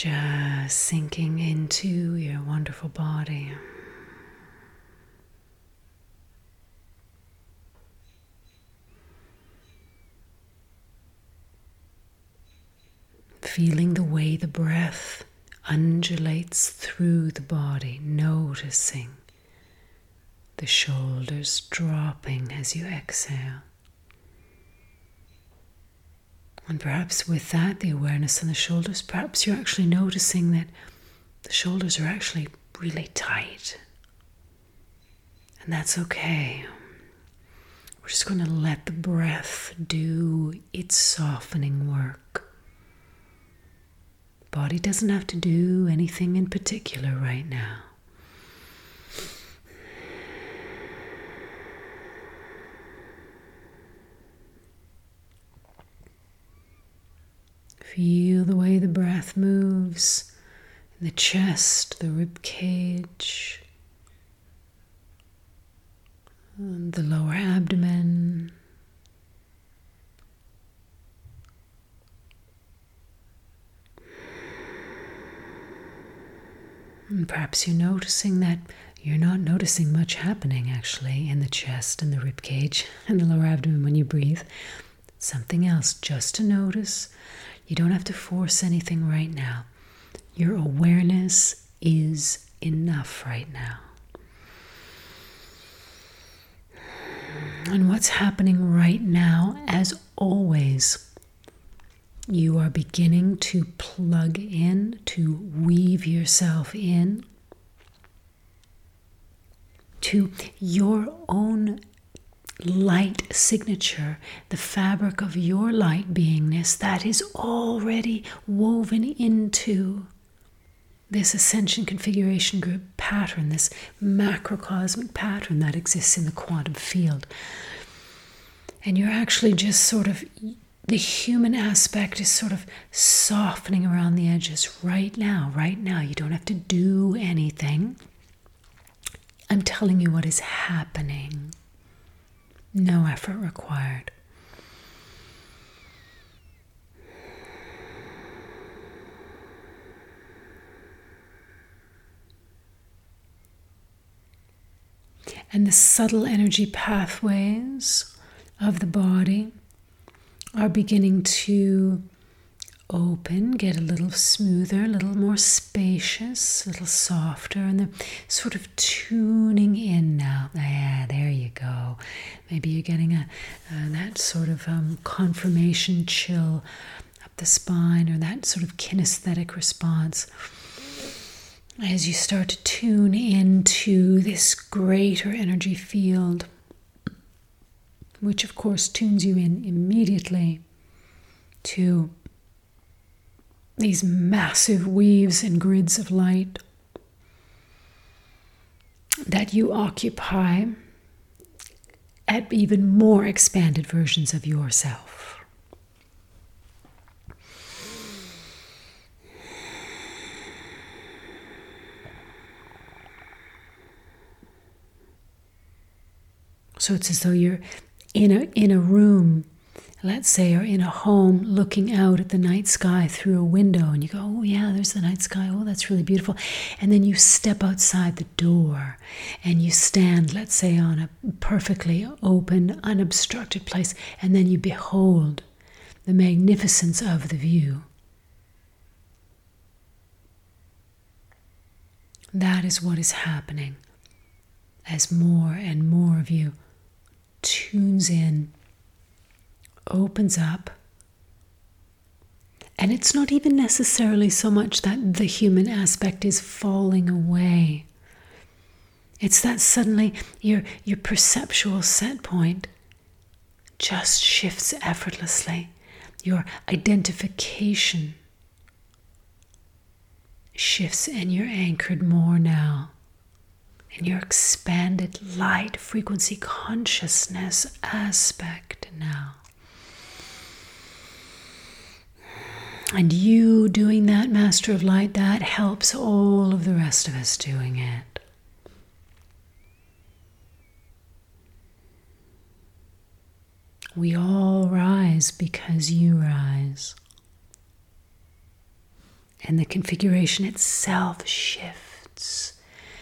Just sinking into your wonderful body. Feeling the way the breath undulates through the body, noticing the shoulders dropping as you exhale. And perhaps with that, the awareness in the shoulders, perhaps you're actually noticing that the shoulders are actually really tight. And that's okay. We're just going to let the breath do its softening work. The body doesn't have to do anything in particular right now. Feel the way the breath moves in the chest, the rib cage, and the lower abdomen. And perhaps you're noticing that you're not noticing much happening actually in the chest and the rib cage and the lower abdomen when you breathe. Something else just to notice. You don't have to force anything right now. Your awareness is enough right now. And what's happening right now, as always, you are beginning to plug in, to weave yourself in to your own light signature, the fabric of your light beingness that is already woven into this ascension configuration group pattern, this macrocosmic pattern that exists in the quantum field. And you're actually just sort of, the human aspect is sort of softening around the edges right now. You don't have to do anything. I'm telling you what is happening. No effort required. And the subtle energy pathways of the body are beginning to open, get a little smoother, a little more spacious, a little softer, and they're sort of tuning in now. Yeah, there you go. Maybe you're getting that sort of confirmation chill up the spine, or that sort of kinesthetic response as you start to tune into this greater energy field, which of course tunes you in immediately to these massive weaves and grids of light that you occupy at even more expanded versions of yourself. So it's as though you're in a room, let's say, or in a home, looking out at the night sky through a window, and you go, oh yeah, there's the night sky, oh that's really beautiful. And then you step outside the door and you stand, let's say, on a perfectly open, unobstructed place, and then you behold the magnificence of the view. That is what is happening as more and more of you tunes in, opens up. And it's not even necessarily so much that the human aspect is falling away. It's that suddenly your perceptual set point just shifts effortlessly. Your identification shifts, and you're anchored more now in your expanded light frequency consciousness aspect now. And you doing that, Master of Light, that helps all of the rest of us doing it. We all rise because you rise. and the configuration itself shifts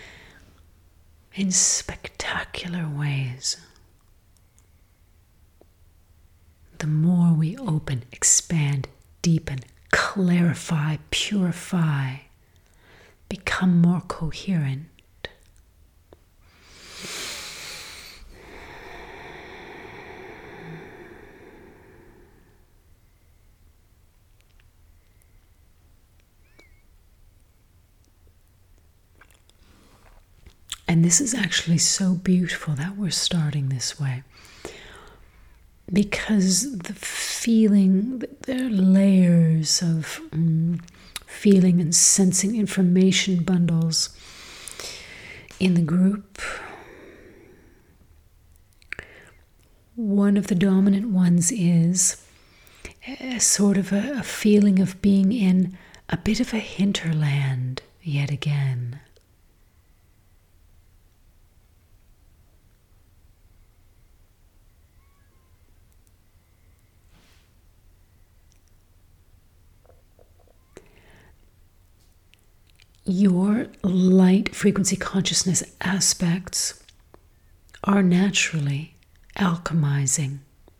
in spectacular ways. The more we open, expand, deepen, clarify, purify, become more coherent, and this is actually so beautiful that we're starting this way, because the feeling, there are layers of feeling and sensing information bundles in the group. One of the dominant ones is a sort of a feeling of being in a bit of a hinterland yet again. Your light frequency consciousness aspects are naturally alchemizing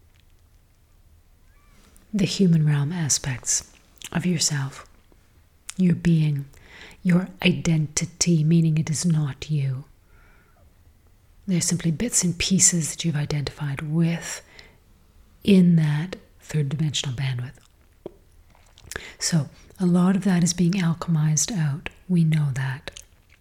the human realm aspects of yourself, your being, your identity, meaning it is not you. They're simply bits and pieces that you've identified with in that third dimensional bandwidth. So a lot of that is being alchemized out. We know that.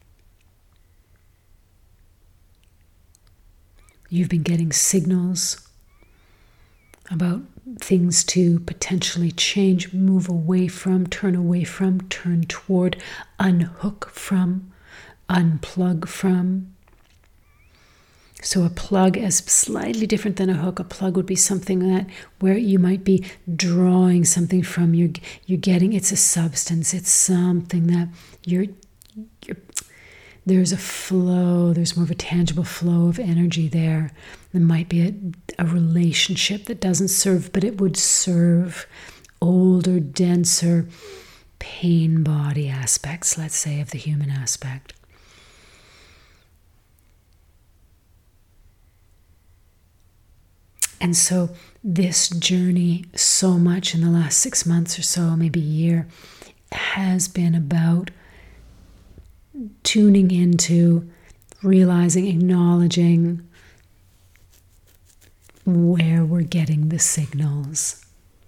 You've been getting signals about things to potentially change, move away from, turn toward, unhook from, unplug from. So a plug is slightly different than a hook. A plug would be something that where you might be drawing something from. You're getting, it's a substance. It's something that there's a flow. There's more of a tangible flow of energy there. There might be a relationship that doesn't serve, but it would serve older, denser pain body aspects, let's say, of the human aspect. And so this journey, so much in the last 6 months or so, maybe a year, has been about tuning into, realizing, acknowledging where we're getting the signals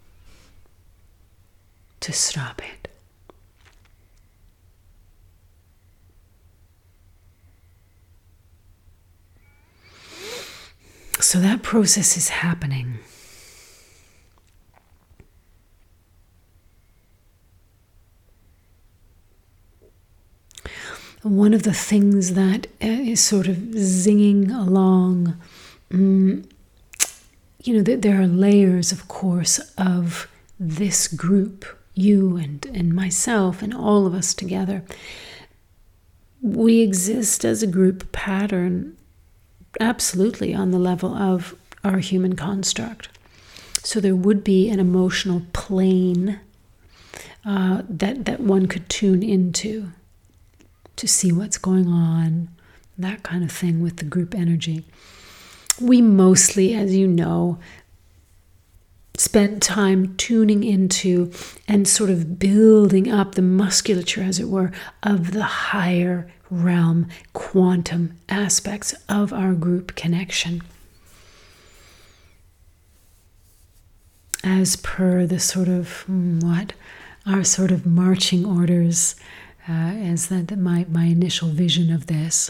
to stop it. So that process is happening. One of the things that is sort of zinging along, there are layers, of course, of this group, you and myself and all of us together. We exist as a group pattern, absolutely, on the level of our human construct. So there would be an emotional plane that one could tune into to see what's going on, that kind of thing with the group energy. We mostly, as you know, spent time tuning into and sort of building up the musculature, as it were, of the higher realm quantum aspects of our group connection. As per the sort of our sort of marching orders, as that my initial vision of this,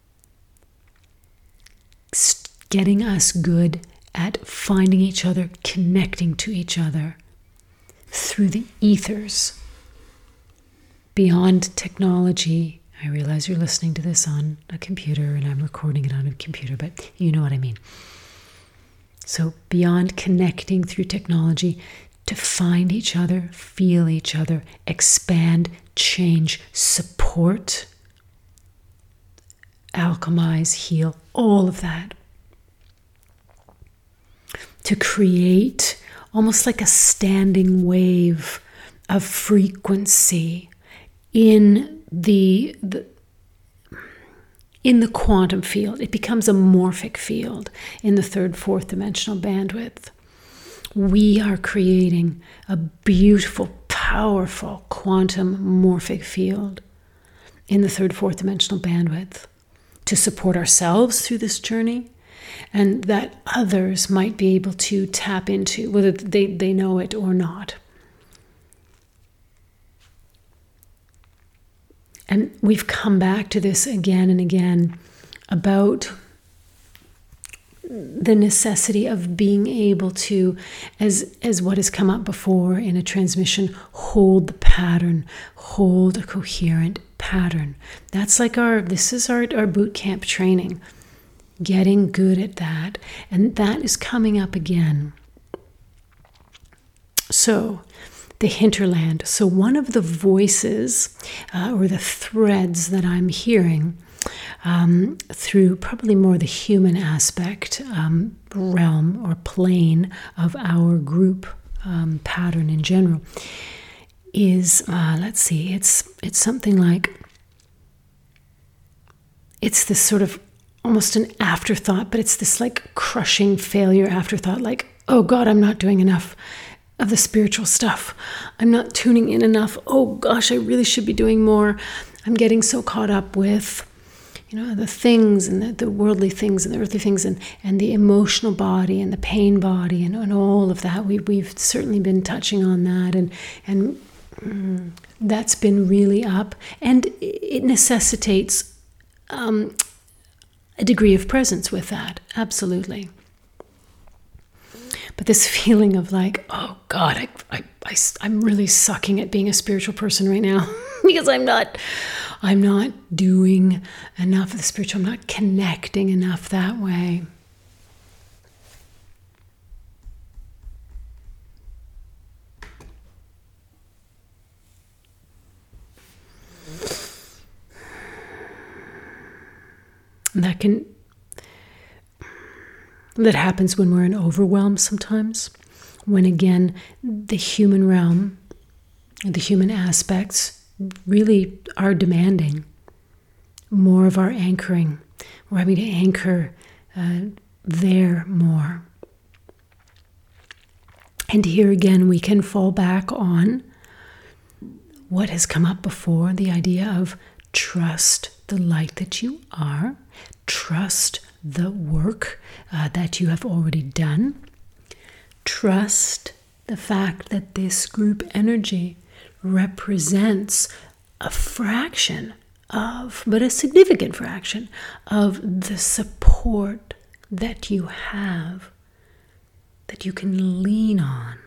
getting us good at finding each other, connecting to each other through the ethers, beyond technology. I realize you're listening to this on a computer and I'm recording it on a computer, but you know what I mean. So beyond connecting through technology, to find each other, feel each other, expand, change, support, alchemize, heal, all of that. To create almost like a standing wave of frequency in the quantum field. It becomes a morphic field in the third, fourth dimensional bandwidth. We are creating a beautiful, powerful quantum morphic field in the third, fourth dimensional bandwidth to support ourselves through this journey, and that others might be able to tap into, whether they know it or not. And we've come back to this again and again about the necessity of being able to, as what has come up before in a transmission, hold the pattern, hold a coherent pattern. That's like this is our boot camp training, getting good at that. And that is coming up again. So, the hinterland. So one of the voices or the threads that I'm hearing through probably more the human aspect, realm or plane of our group pattern in general is, let's see, it's something like, it's this sort of almost an afterthought, but it's this like crushing failure afterthought, like, oh God, I'm not doing enough of the spiritual stuff. I'm not tuning in enough. Oh gosh, I really should be doing more. I'm getting so caught up with, the things and the worldly things and the earthly things and the emotional body and the pain body and all of that. We've certainly been touching on that, and that's been really up, and it necessitates a degree of presence with that, absolutely. But this feeling of like, oh God, I'm really sucking at being a spiritual person right now because I'm not doing enough of the spiritual. I'm not connecting enough that way. That happens when we're in overwhelm sometimes, when again the human realm, the human aspects really are demanding more of our anchoring. We're having to anchor there more. And here again we can fall back on what has come up before, the idea of trust the light that you are, trust the work that you have already done. Trust the fact that this group energy represents a fraction of, but a significant fraction of the support that you have, that you can lean on.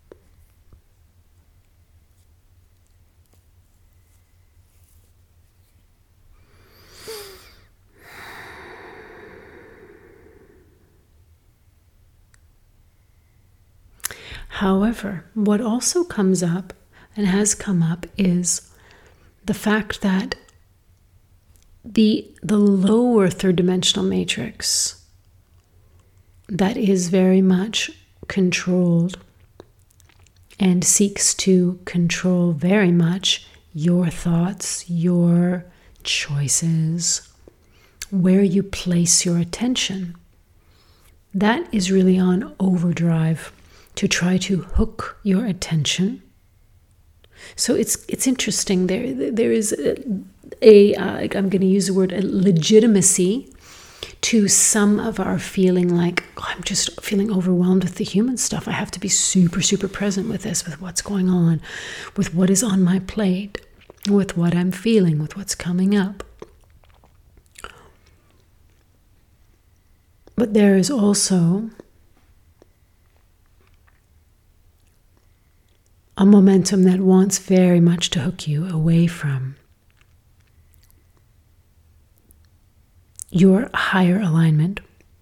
However, what also comes up and has come up is the fact that the lower third dimensional matrix that is very much controlled and seeks to control very much your thoughts, your choices, where you place your attention, that is really on overdrive to try to hook your attention. So it's interesting. There is I'm going to use the word a legitimacy to some of our feeling like, oh, I'm just feeling overwhelmed with the human stuff. I have to be super, super present with this, with what's going on, with what is on my plate, with what I'm feeling, with what's coming up. But there is also a momentum that wants very much to hook you away from your higher alignment,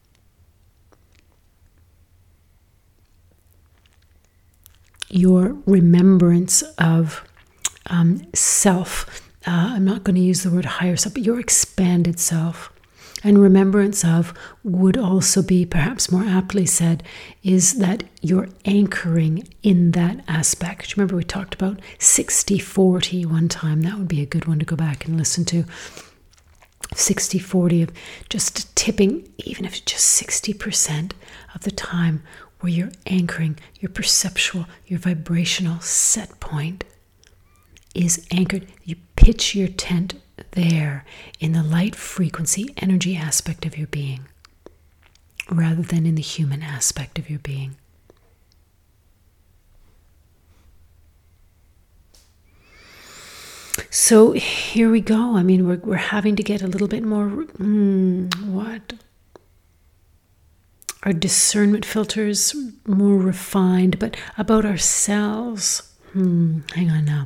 your remembrance of self. I'm not going to use the word higher self, but your expanded self. And remembrance of would also be, perhaps more aptly said, is that you're anchoring in that aspect. Remember we talked about 60-40 one time. That would be a good one to go back and listen to. 60-40 of just tipping, even if it's just 60% of the time where you're anchoring, your perceptual, your vibrational set point is anchored. You pitch your tent there in the light frequency energy aspect of your being rather than in the human aspect of your being. So here we go. I mean, we're having to get a little bit more, our discernment filters more refined, but about ourselves. Hang on now.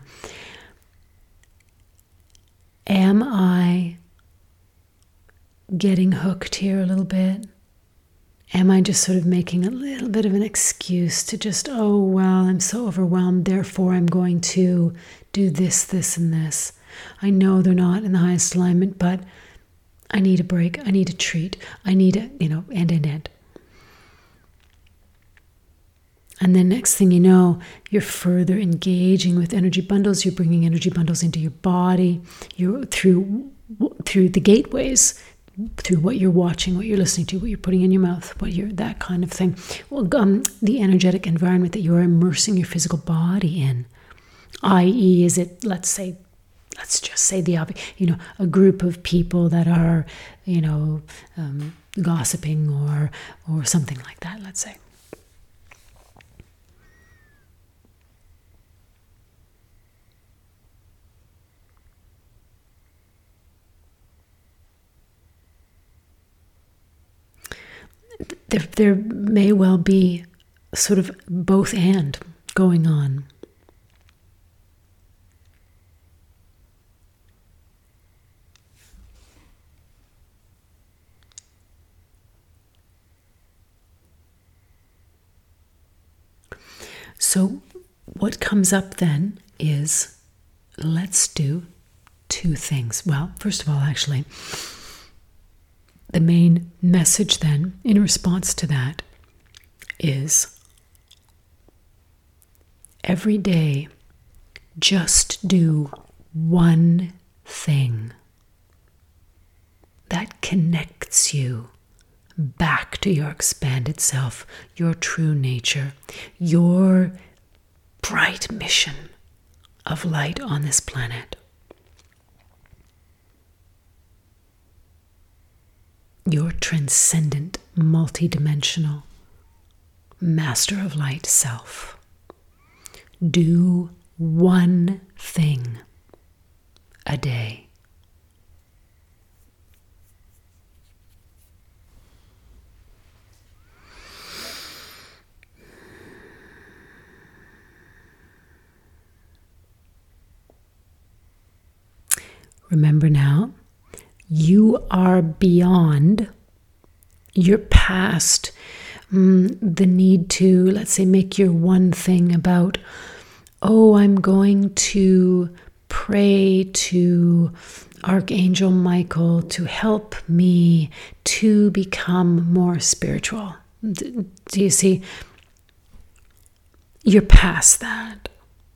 Am I getting hooked here a little bit? Am I just sort of making a little bit of an excuse to just, oh, well, I'm so overwhelmed, therefore I'm going to do this, this, and this. I know they're not in the highest alignment, but I need a break. I need a treat. I need a, end. And then next thing you know, you're further engaging with energy bundles. You're bringing energy bundles into your body. You're through the gateways, through what you're watching, what you're listening to, what you're putting in your mouth, that kind of thing. Well, the energetic environment that you're immersing your physical body in, i.e., is it, let's just say the obvious, a group of people that are, gossiping or something like that, let's say. There may well be sort of both and going on. So what comes up then is, let's do two things. Well, first of all, actually, the main message then in response to that is every day just do one thing that connects you back to your expanded self, your true nature, your bright mission of light on this planet. Your transcendent, multidimensional, master of light self. Do one thing a day. Remember now, you are beyond, you're past the need to, let's say, make your one thing about, oh, I'm going to pray to Archangel Michael to help me to become more spiritual. Do you see? You're past that.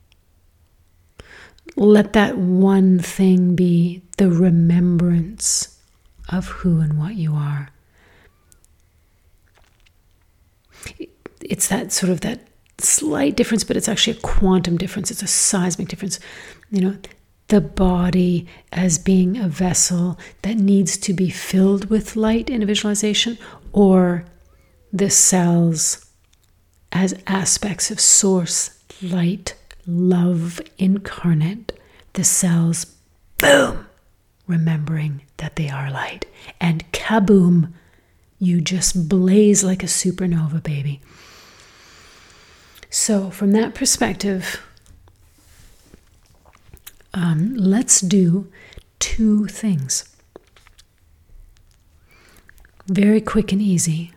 Let that one thing be the remembrance of who and what you are. It's that sort of that slight difference, but it's actually a quantum difference. It's a seismic difference. The body as being a vessel that needs to be filled with light in a visualization, or the cells as aspects of source, light, love incarnate, the cells, boom, remembering that they are light, and kaboom, you just blaze like a supernova, baby. So from that perspective, let's do two things. Very quick and easy.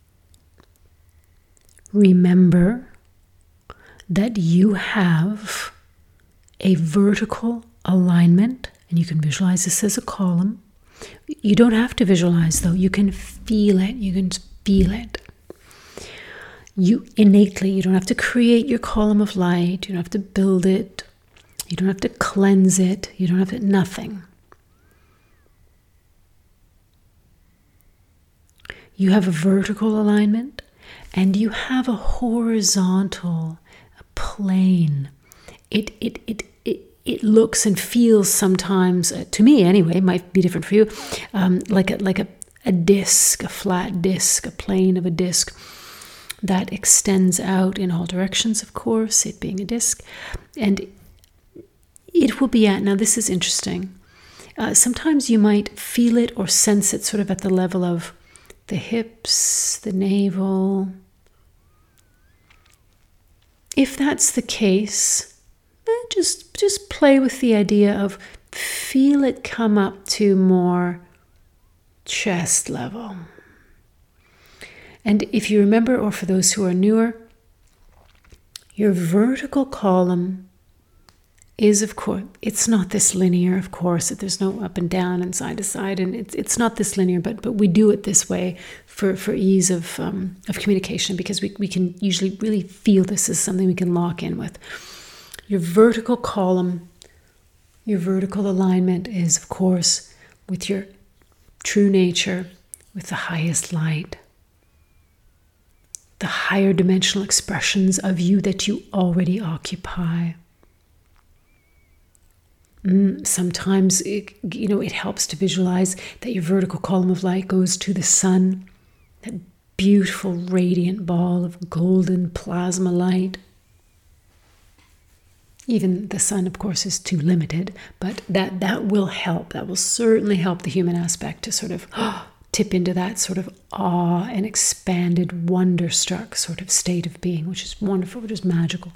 Remember that you have a vertical alignment, and you can visualize this as a column, You don't have to visualize, though. You can feel it. You can feel it. You innately, you don't have to create your column of light. You don't have to build it. You don't have to cleanse it. You don't have to, nothing. You have a vertical alignment and you have a horizontal, a plane. It looks and feels sometimes, to me anyway, it might be different for you, like a disc, a flat disc, a plane of a disc that extends out in all directions, of course, it being a disc. And it will be at, now this is interesting, sometimes you might feel it or sense it sort of at the level of the hips, the navel. If that's the case, just play with the idea of feel it come up to more chest level. And if you remember, or for those who are newer, your vertical column is, of course, it's not this linear, of course, that there's no up and down and side to side, and it's not this linear, but we do it this way for ease of communication, because we can usually really feel this as something we can lock in with. Your vertical column, your vertical alignment is, of course, with your true nature, with the highest light, the higher dimensional expressions of you that you already occupy. Sometimes it helps to visualize that your vertical column of light goes to the sun, that beautiful radiant ball of golden plasma light. Even the sun, of course, is too limited, but that will help. That will certainly help the human aspect to sort of tip into that sort of awe and expanded, wonder-struck sort of state of being, which is wonderful, which is magical.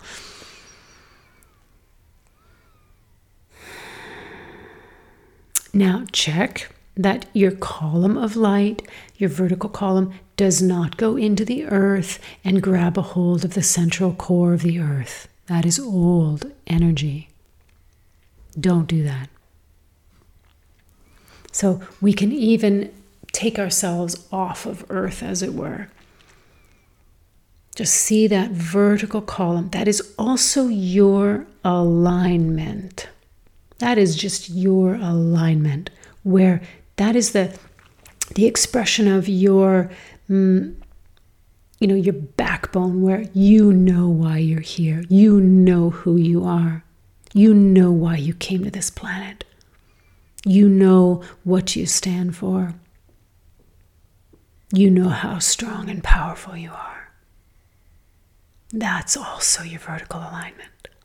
Now check that your column of light, your vertical column, does not go into the earth and grab a hold of the central core of the earth. That is old energy. Don't do that. So we can even take ourselves off of earth, as it were. Just see that vertical column. That is also your alignment. That is just your alignment, where that is the expression of your, your backbone, where you know why you're here. You know who you are. You know why you came to this planet. You know what you stand for. You know how strong and powerful you are. That's also your vertical alignment.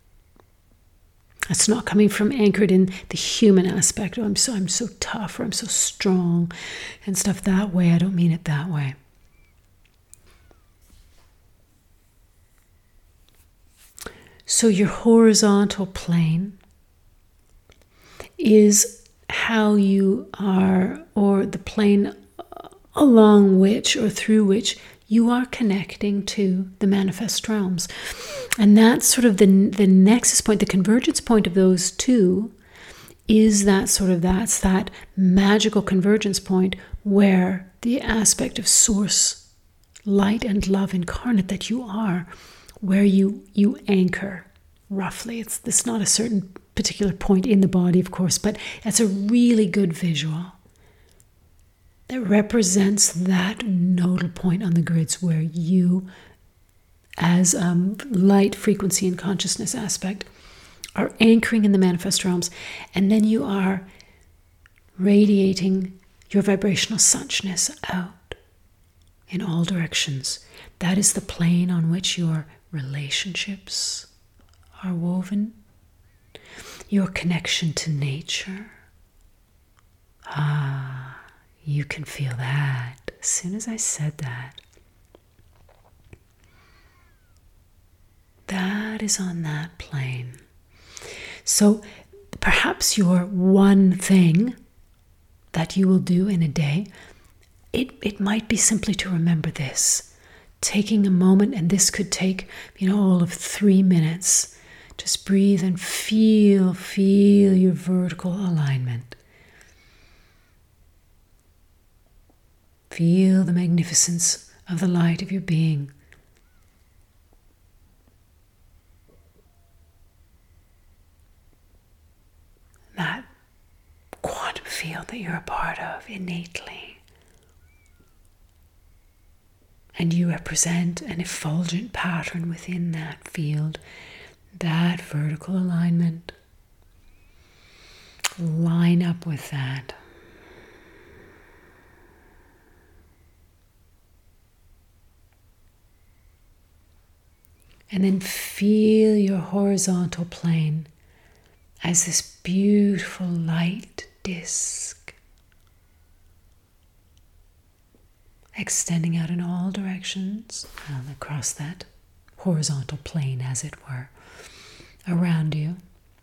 It's not coming from anchored in the human aspect. Oh, I'm so tough, or I'm so strong and stuff that way. I don't mean it that way. So your horizontal plane is how you are, or the plane along which or through which you are connecting to the manifest realms. And that's sort of the nexus point, the convergence point of those two is that's that magical convergence point where the aspect of source, light and love incarnate that you are, where you anchor roughly. It's not a certain particular point in the body, of course, but it's a really good visual that represents that nodal point on the grids where you, as light, frequency, and consciousness aspect, are anchoring in the manifest realms, and then you are radiating your vibrational suchness out in all directions. That is the plane on which your relationships are woven, your connection to nature. You can feel that as soon as I said that. That is on that plane. So perhaps your one thing that you will do in a day, it might be simply to remember this. Taking a moment, and this could take, all of 3 minutes. Just breathe and feel your vertical alignment. Feel the magnificence of the light of your being. That quantum field that you're a part of innately. And you represent an effulgent pattern within that field, that vertical alignment. Line up with that. And then feel your horizontal plane as this beautiful light disc extending out in all directions across that horizontal plane, as it were, around you.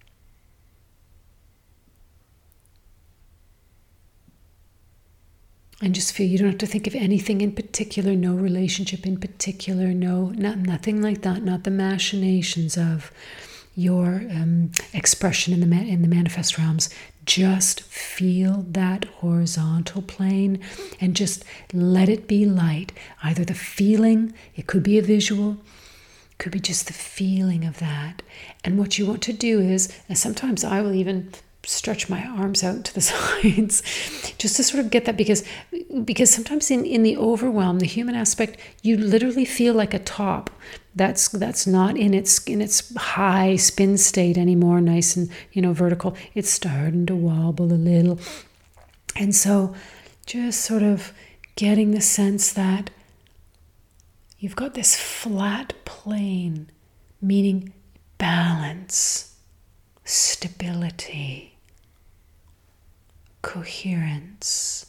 And just feel, you don't have to think of anything in particular, no relationship in particular, nothing like that, not the machinations of your expression in the manifest realms. Just feel that horizontal plane and just let it be light. Either the feeling, it could be a visual, could be just the feeling of that. And what you want to do is, and sometimes I will even stretch my arms out to the sides just to sort of get that, because sometimes in the overwhelm, the human aspect, you literally feel like a top that's not in its high spin state anymore, nice and vertical. It's starting to wobble a little. And so just sort of getting the sense that you've got this flat plane, meaning balance, stability, coherence.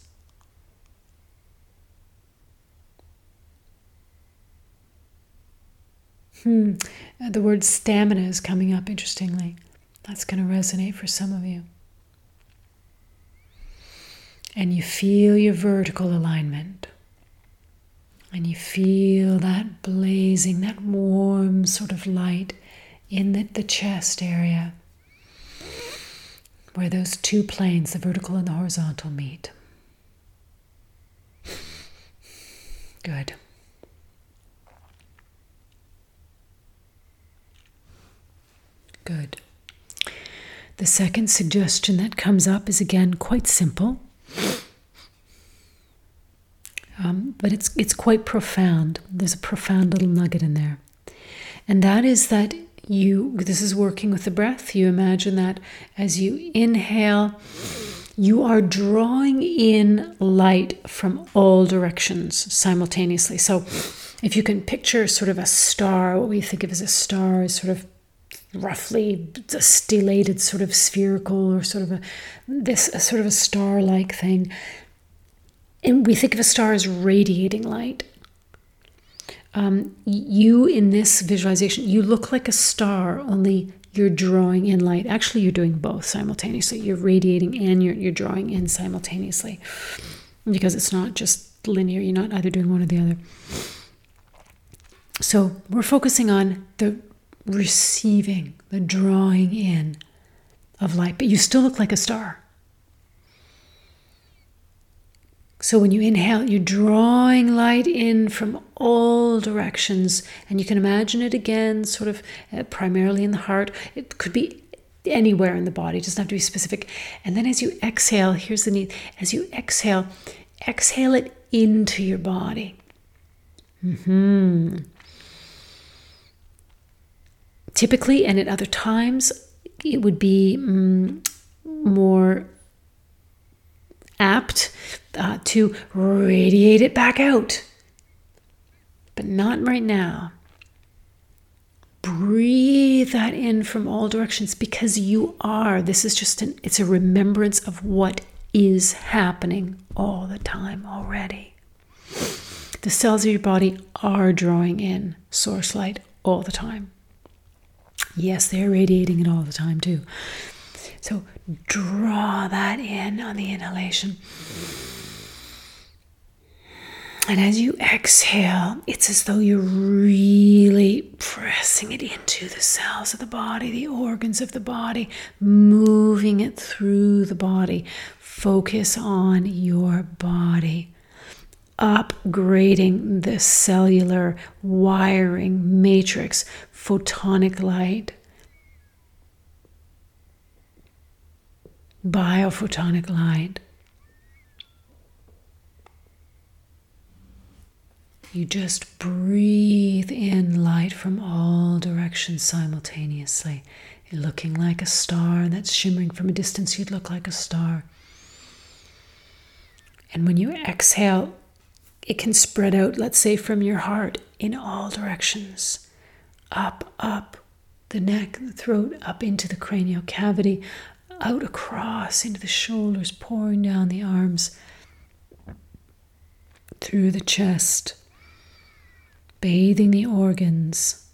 The word stamina is coming up, interestingly. That's going to resonate for some of you. And you feel your vertical alignment. And you feel that blazing, that warm sort of light in the chest area, where those two planes, the vertical and the horizontal, meet. Good. Good. The second suggestion that comes up is again quite simple, but it's quite profound. There's a profound little nugget in there. And that is that this is working with the breath. You imagine that as you inhale, you are drawing in light from all directions simultaneously. So if you can picture sort of a star, what we think of as a star is sort of roughly a stellated sort of spherical or sort of a star-like thing. And we think of a star as radiating light. You, in this visualization, you look like a star, only you're drawing in light. Actually, you're doing both simultaneously. You're radiating and you're drawing in simultaneously, because it's not just linear. You're not either doing one or the other. So we're focusing on the receiving, the drawing in of light, but you still look like a star. So when you inhale, you're drawing light in from all directions, and you can imagine it again, sort of primarily in the heart. It could be anywhere in the body, it doesn't have to be specific. And then as you exhale, here's the neat, as you exhale it into your body. Typically, and at other times, it would be more apt to radiate it back out. But not right now. Breathe that in from all directions, because you are. This is just it's a remembrance of what is happening all the time already. The cells of your body are drawing in source light all the time. Yes, they're radiating it all the time too. So draw that in on the inhalation. And as you exhale, it's as though you're really pressing it into the cells of the body, the organs of the body, moving it through the body. Focus on your body. upgrading the cellular wiring matrix, photonic light, biophotonic light. You just breathe in light from all directions simultaneously. You're looking like a star that's shimmering from a distance. You'd look like a star. And when you exhale, it can spread out, let's say, from your heart in all directions. Up, the neck, the throat, up into the cranial cavity, out across into the shoulders, pouring down the arms, through the chest, bathing the organs,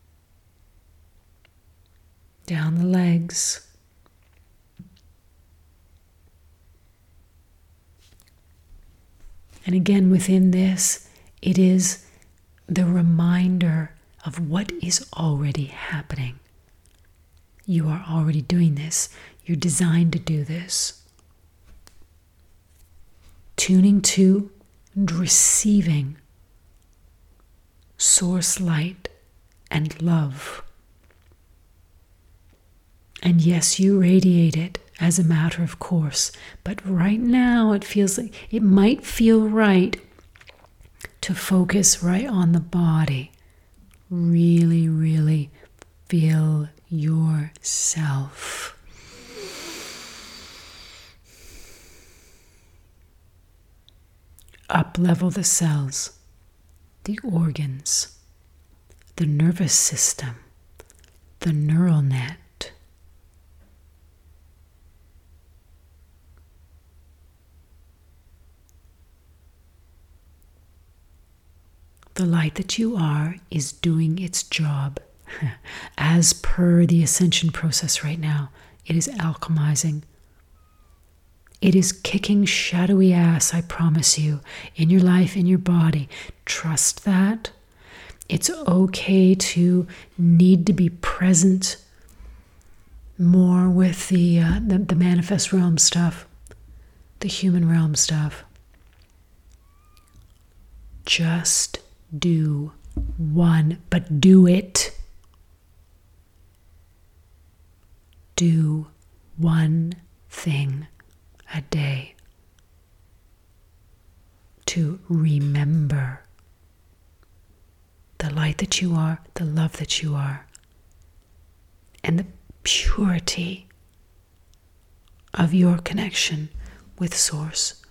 down the legs. And again, within this, it is the reminder of what is already happening. You are already doing this. You're designed to do this. Tuning to and receiving source light and love. And yes, you radiate it as a matter of course, but right now it feels like it might feel right to focus right on the body. Really, really feel yourself. Up-level the cells, the organs, the nervous system, the neural net. The light that you are is doing its job. As per the ascension process right now, it is alchemizing. It is kicking shadowy ass, I promise you, in your life, in your body. Trust that. It's okay to need to be present more with the manifest realm stuff, the human realm stuff. Just do one, but do it. Do one thing a day to remember the light that you are, the love that you are, and the purity of your connection with Source.